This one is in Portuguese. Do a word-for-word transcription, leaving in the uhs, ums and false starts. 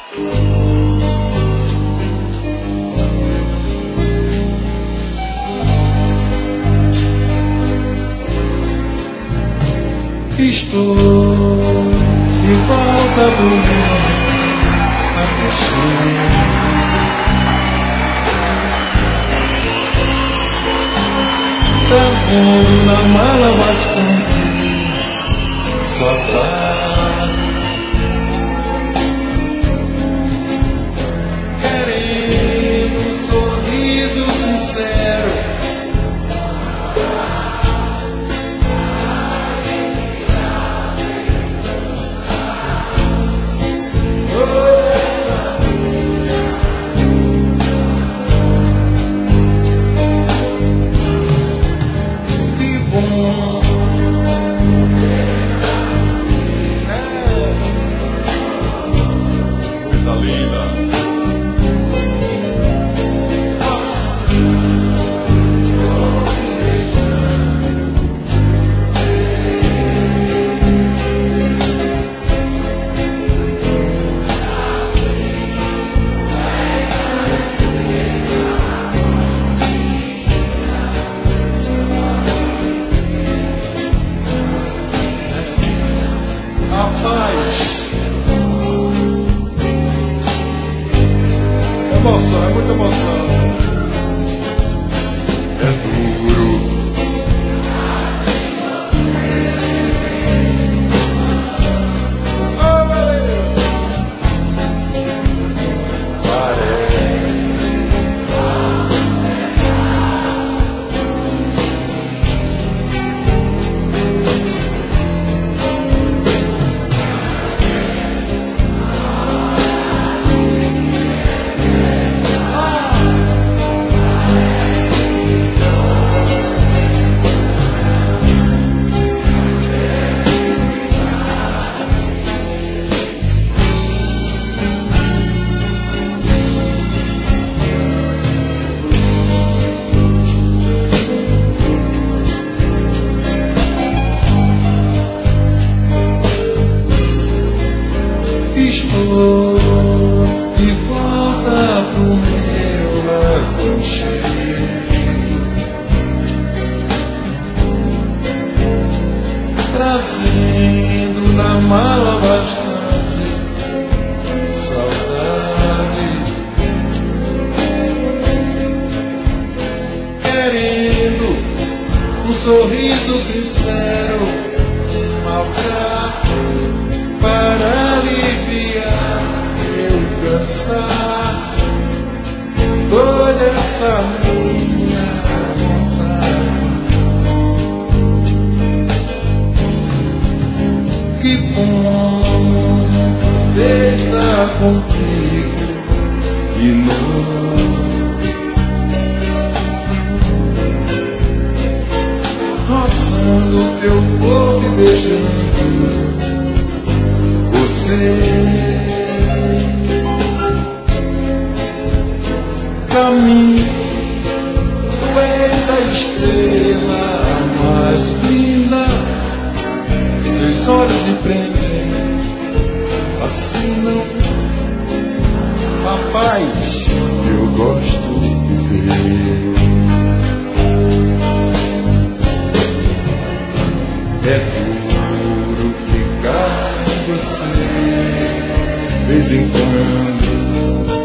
Estou de volta do mundo a crescer. Trazendo na mala bastante saudade, querendo um sorriso sincero. Emoção, é muita emoção. É duro. Oh, valeu. Parece. Estou de volta pro meu aconchego, trazendo na mala bastante saudade, querendo um sorriso sincero, um abraço para aliviar meu cansaço, toda essa minha vontade. Que bom poder estar contigo de novo, roçando teu corpo e beijando você. Pra mim, tu és a estrela mais linda, seus olhos me prendem, fascinam, a paz eu gosto de ter. É duro ficar sem você, de vez em quando